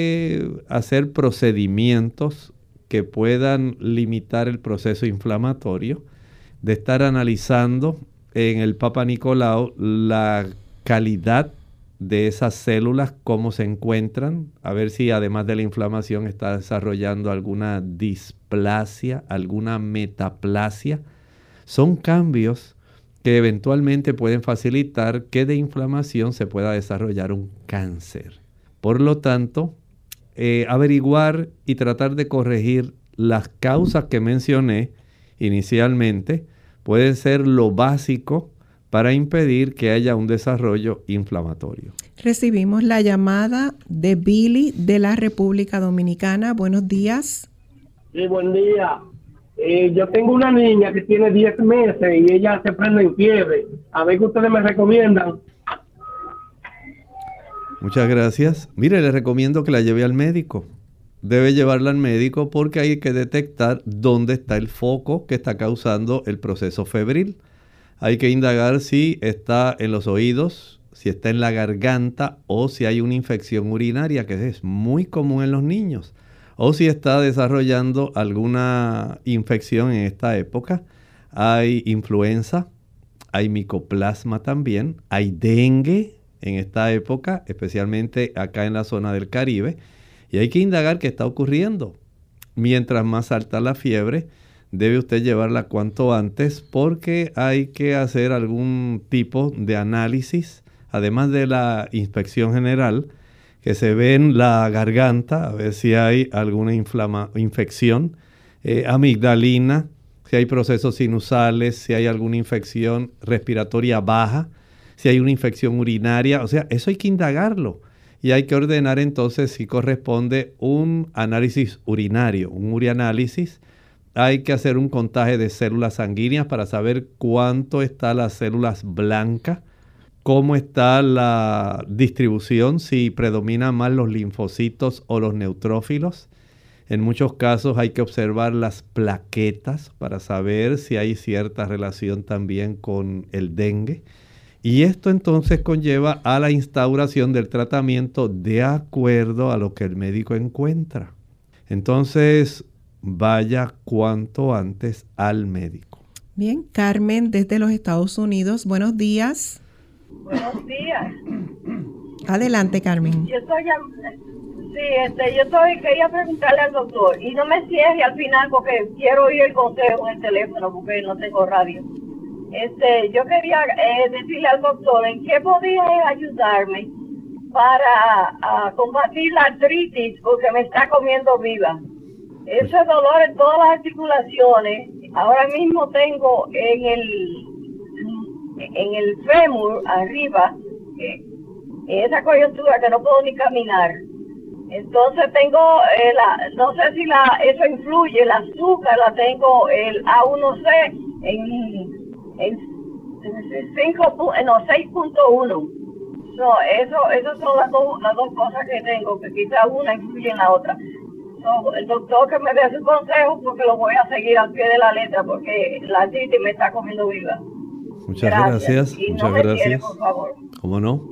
Speaker 3: de hacer procedimientos que puedan limitar el proceso inflamatorio, de estar analizando en el Papa Nicolau la calidad de esas células, cómo se encuentran, a ver si además de la inflamación está desarrollando alguna displasia, alguna metaplasia. Son cambios que eventualmente pueden facilitar que de inflamación se pueda desarrollar un cáncer. Por lo tanto, eh, averiguar y tratar de corregir las causas que mencioné inicialmente puede ser lo básico para impedir que haya un desarrollo inflamatorio.
Speaker 2: Recibimos la llamada de Billy de la República Dominicana. Buenos días.
Speaker 16: Sí, buen día. Eh, yo tengo una niña que tiene diez meses y ella se prende en fiebre. A ver qué ustedes me recomiendan.
Speaker 3: Muchas gracias. Mire, le recomiendo que la lleve al médico. Debe llevarla al médico porque hay que detectar dónde está el foco que está causando el proceso febril. Hay que indagar si está en los oídos, si está en la garganta o si hay una infección urinaria, que es muy común en los niños, o si está desarrollando alguna infección en esta época. Hay influenza, hay micoplasma también, hay dengue en esta época, especialmente acá en la zona del Caribe, y hay que indagar qué está ocurriendo. Mientras más alta la fiebre, debe usted llevarla cuanto antes porque hay que hacer algún tipo de análisis, además de la inspección general, que se ve en la garganta, a ver si hay alguna inflama, infección, eh, amigdalina, si hay procesos sinusales, si hay alguna infección respiratoria baja, si hay una infección urinaria, o sea, eso hay que indagarlo. Y hay que ordenar entonces si corresponde un análisis urinario, un urianálisis. Hay que hacer un contaje de células sanguíneas para saber cuánto están las células blancas, cómo está la distribución, si predominan más los linfocitos o los neutrófilos. En muchos casos hay que observar las plaquetas para saber si hay cierta relación también con el dengue. Y esto entonces conlleva a la instauración del tratamiento de acuerdo a lo que el médico encuentra. Entonces, vaya cuanto antes al médico.
Speaker 2: Bien, Carmen desde los Estados Unidos, buenos días.
Speaker 17: Buenos días.
Speaker 2: Adelante, Carmen.
Speaker 17: Yo estoy, sí, este, yo estoy, quería preguntarle al doctor, y no me cierre al final porque quiero oír el consejo en el teléfono porque no tengo radio. Este, yo quería eh, decirle al doctor en qué podía ayudarme para uh, combatir la artritis porque me está comiendo viva. Ese dolor en todas las articulaciones, ahora mismo tengo en el en el fémur arriba, eh, esa coyuntura que no puedo ni caminar. Entonces tengo, eh, la, no sé si la eso influye, el azúcar la tengo, el A uno C en, en cinco, no, seis punto uno. No, eso, esas son las dos, las dos cosas que tengo, que quizá una influye en la otra. So, el doctor que me dé su consejo porque lo voy a seguir al pie de la letra porque la artritis me está comiendo viva.
Speaker 3: Muchas gracias,
Speaker 17: gracias. Y
Speaker 3: muchas
Speaker 17: no me
Speaker 3: gracias.
Speaker 17: quiere, por favor.
Speaker 3: ¿Cómo no?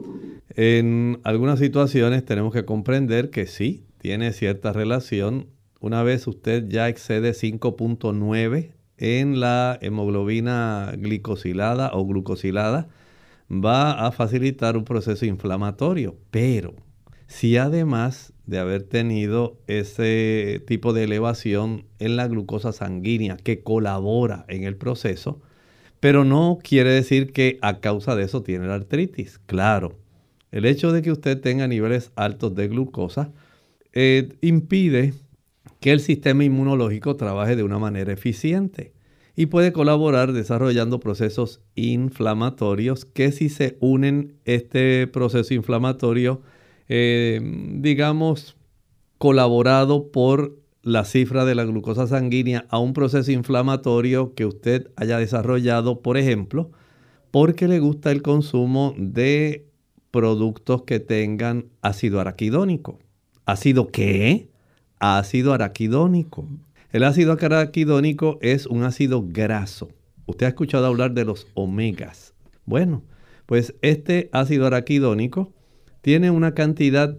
Speaker 3: En algunas situaciones tenemos que comprender que sí, tiene cierta relación. Una vez usted ya excede cinco punto nueve en la hemoglobina glicosilada o glucosilada, va a facilitar un proceso inflamatorio. Pero si además de haber tenido ese tipo de elevación en la glucosa sanguínea que colabora en el proceso, pero no quiere decir que a causa de eso tiene la artritis. Claro, el hecho de que usted tenga niveles altos de glucosa eh, impide que el sistema inmunológico trabaje de una manera eficiente y puede colaborar desarrollando procesos inflamatorios que si se unen este proceso inflamatorio, eh, digamos, colaborado por la cifra de la glucosa sanguínea a un proceso inflamatorio que usted haya desarrollado, por ejemplo, porque le gusta el consumo de productos que tengan ácido araquidónico. ¿Ácido qué? Ácido araquidónico. El ácido araquidónico es un ácido graso. Usted ha escuchado hablar de los omegas. Bueno, pues este ácido araquidónico tiene una cantidad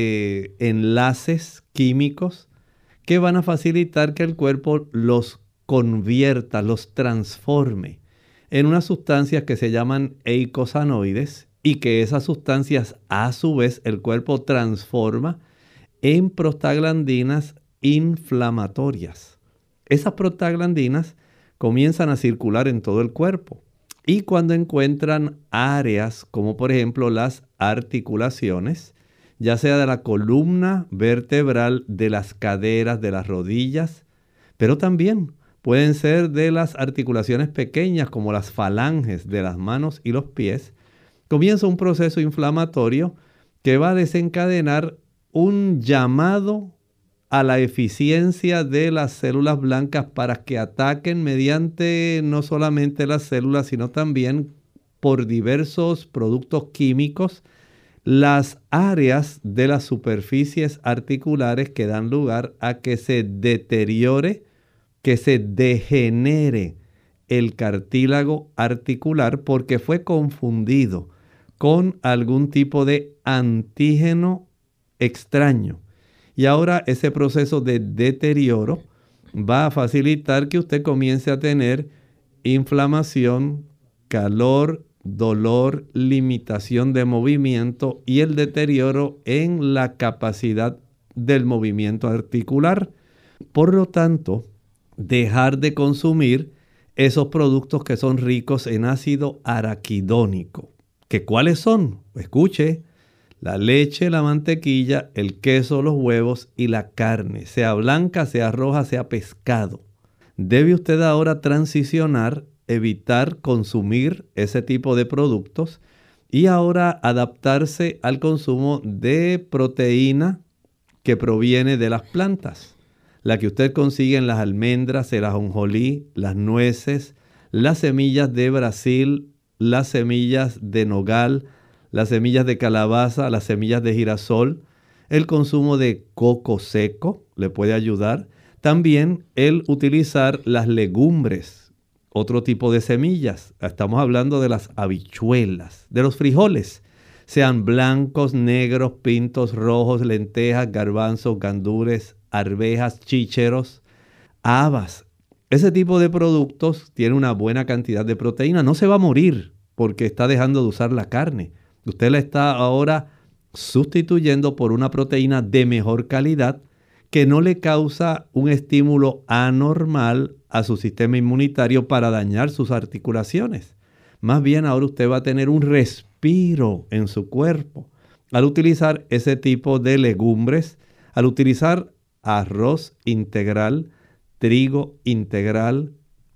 Speaker 3: de enlaces químicos que van a facilitar que el cuerpo los convierta, los transforme en unas sustancias que se llaman eicosanoides y que esas sustancias a su vez el cuerpo transforma en prostaglandinas inflamatorias. Esas prostaglandinas comienzan a circular en todo el cuerpo y cuando encuentran áreas como por ejemplo las articulaciones, ya sea de la columna vertebral, de las caderas, de las rodillas, pero también pueden ser de las articulaciones pequeñas como las falanges de las manos y los pies, comienza un proceso inflamatorio que va a desencadenar un llamado a la eficiencia de las células blancas para que ataquen mediante no solamente las células, sino también por diversos productos químicos las áreas de las superficies articulares que dan lugar a que se deteriore, que se degenere el cartílago articular porque fue confundido con algún tipo de antígeno extraño. Y ahora ese proceso de deterioro va a facilitar que usted comience a tener inflamación, calor, dolor, limitación de movimiento y el deterioro en la capacidad del movimiento articular. Por lo tanto, dejar de consumir esos productos que son ricos en ácido araquidónico. ¿Que cuáles son? Escuche, la leche, la mantequilla, el queso, los huevos y la carne, sea blanca, sea roja, sea pescado. Debe usted ahora transicionar, evitar consumir ese tipo de productos y ahora adaptarse al consumo de proteína que proviene de las plantas. La que usted consigue en las almendras, el ajonjolí, las nueces, las semillas de Brasil, las semillas de nogal, las semillas de calabaza, las semillas de girasol. El consumo de coco seco le puede ayudar. También el utilizar las legumbres, otro tipo de semillas. Estamos hablando de las habichuelas, de los frijoles, sean blancos, negros, pintos, rojos, lentejas, garbanzos, gandures, arvejas, chícheros. habas. Ese tipo de productos tiene una buena cantidad de proteína. No se va a morir porque está dejando de usar la carne. Usted la está ahora sustituyendo por una proteína de mejor calidad que no le causa un estímulo anormal a su sistema inmunitario para dañar sus articulaciones. Más bien ahora usted va a tener un respiro en su cuerpo al utilizar ese tipo de legumbres, al utilizar arroz integral, trigo integral,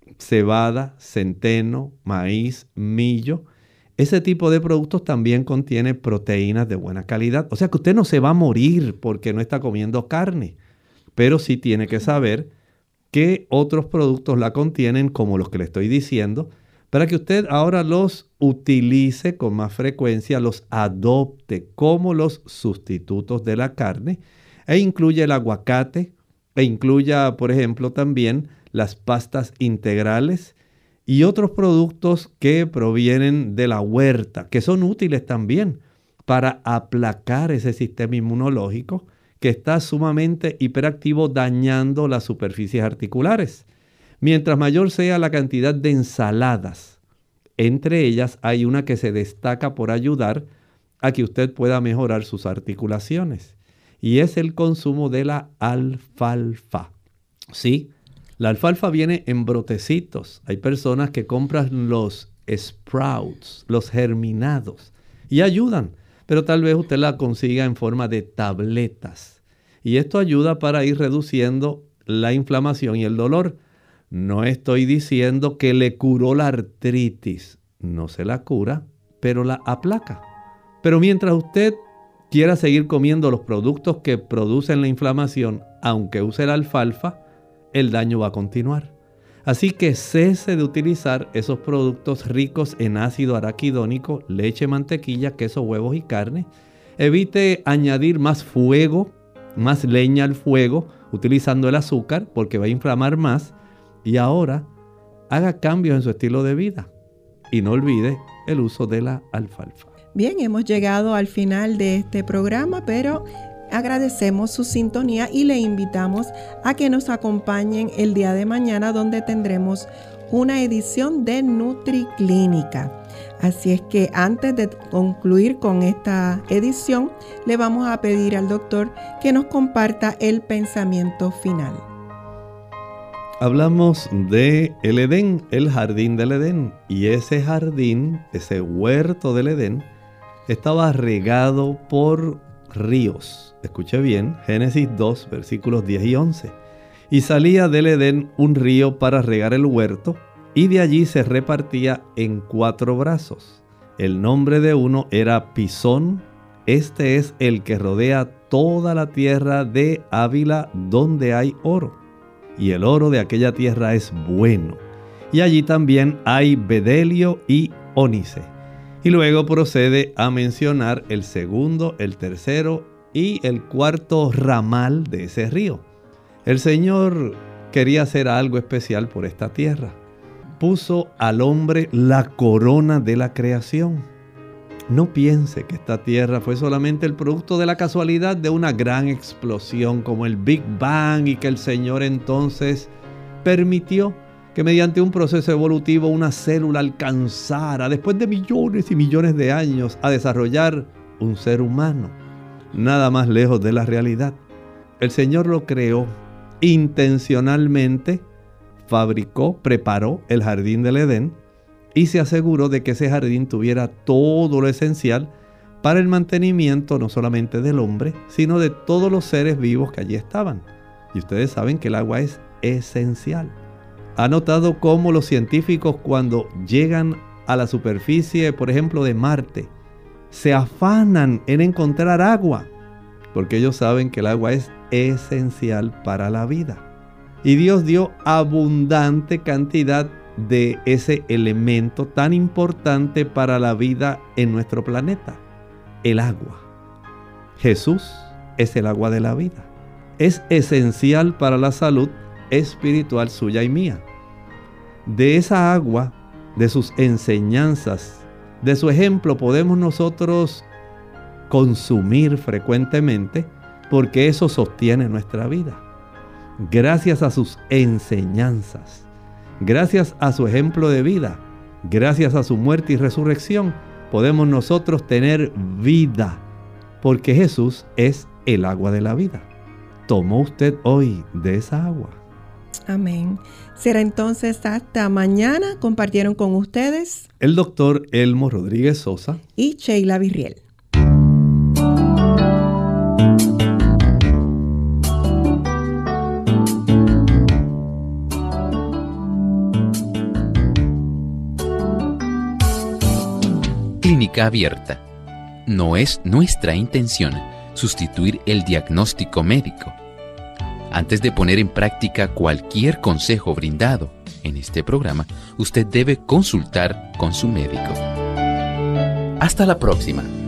Speaker 3: cebada, centeno, maíz, millo. Ese tipo de productos también contiene proteínas de buena calidad. O sea que usted no se va a morir porque no está comiendo carne, pero sí tiene que saber qué otros productos la contienen, como los que le estoy diciendo, para que usted ahora los utilice con más frecuencia, los adopte como los sustitutos de la carne, e incluye el aguacate, e incluya, por ejemplo, también las pastas integrales y otros productos que provienen de la huerta, que son útiles también para aplacar ese sistema inmunológico que está sumamente hiperactivo, dañando las superficies articulares. Mientras mayor sea la cantidad de ensaladas, entre ellas hay una que se destaca por ayudar a que usted pueda mejorar sus articulaciones, y es el consumo de la alfalfa. Sí, la alfalfa viene en brotecitos. Hay personas que compran los sprouts, los germinados, y ayudan, pero tal vez usted la consiga en forma de tabletas. Y esto ayuda para ir reduciendo la inflamación y el dolor. No estoy diciendo que le curó la artritis. No se la cura, pero la aplaca. Pero mientras usted quiera seguir comiendo los productos que producen la inflamación, aunque use la alfalfa, el daño va a continuar. Así que cese de utilizar esos productos ricos en ácido araquidónico, leche, mantequilla, queso, huevos y carne. Evite añadir más fuego, más leña al fuego, utilizando el azúcar, porque va a inflamar más. Y ahora, haga cambios en su estilo de vida. Y no olvide el uso de la alfalfa.
Speaker 2: Bien, hemos llegado al final de este programa, pero agradecemos su sintonía y le invitamos a que nos acompañen el día de mañana, donde tendremos una edición de NutriClínica. Así es que antes de concluir con esta edición, le vamos a pedir al doctor que nos comparta el pensamiento final.
Speaker 3: Hablamos de el Edén, el jardín del Edén, y ese jardín, ese huerto del Edén, estaba regado por ríos. Escuche bien, Génesis dos, versículos diez y once. Y salía del Edén un río para regar el huerto, y de allí se repartía en cuatro brazos. El nombre de uno era Pisón. Este es el que rodea toda la tierra de Ávila, donde hay oro. Y el oro de aquella tierra es bueno. Y allí también hay bedelio y ónice. Y luego procede a mencionar el segundo, el tercero y el cuarto ramal de ese río. El Señor quería hacer algo especial por esta tierra. Puso al hombre la corona de la creación. No piense que esta tierra fue solamente el producto de la casualidad de una gran explosión como el Big Bang, y que el Señor entonces permitió que mediante un proceso evolutivo una célula alcanzara, después de millones y millones de años, a desarrollar un ser humano. Nada más lejos de la realidad. El Señor lo creó intencionalmente, fabricó, preparó el jardín del Edén y se aseguró de que ese jardín tuviera todo lo esencial para el mantenimiento no solamente del hombre, sino de todos los seres vivos que allí estaban. Y ustedes saben que el agua es esencial. ¿Ha notado cómo los científicos, cuando llegan a la superficie, por ejemplo, de Marte, se afanan en encontrar agua? Porque ellos saben que el agua es esencial para la vida. Y Dios dio abundante cantidad de ese elemento tan importante para la vida en nuestro planeta, el agua. Jesús es el agua de la vida. Es esencial para la salud espiritual suya y mía. De esa agua, de sus enseñanzas, de su ejemplo, podemos nosotros consumir frecuentemente, porque eso sostiene nuestra vida. gracias a sus enseñanzas, gracias a su ejemplo de vida, gracias a su muerte y resurrección, podemos nosotros tener vida, porque Jesús es el agua de la vida. ¿Tomó usted hoy de esa agua?
Speaker 2: Amén. Será entonces hasta mañana. Compartieron con ustedes
Speaker 3: el doctor Elmo Rodríguez Sosa
Speaker 2: y Sheila Virriel.
Speaker 1: Clínica Abierta. No es nuestra intención sustituir el diagnóstico médico. Antes de poner en práctica cualquier consejo brindado en este programa, usted debe consultar con su médico. Hasta la próxima.